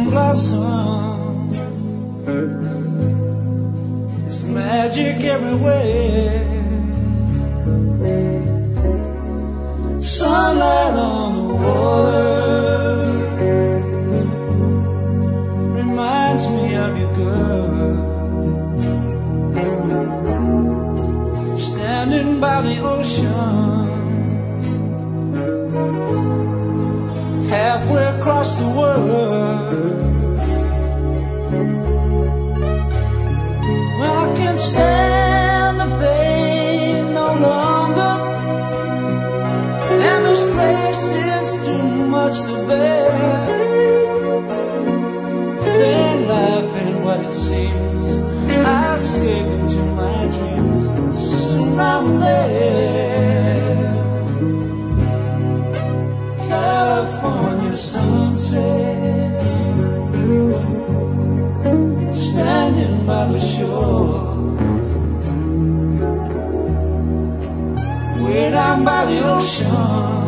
in blossom. It's magic everywhere. Sunlight on the water reminds me of you, girl. Standing by the ocean, halfway across the world. Well, I can't stand the pain no longer, and this place is too much to bear. Then life ain't what it seems. I escape into my dreams. Soon I'm there. California sunset, standing by the shore, way down by the ocean.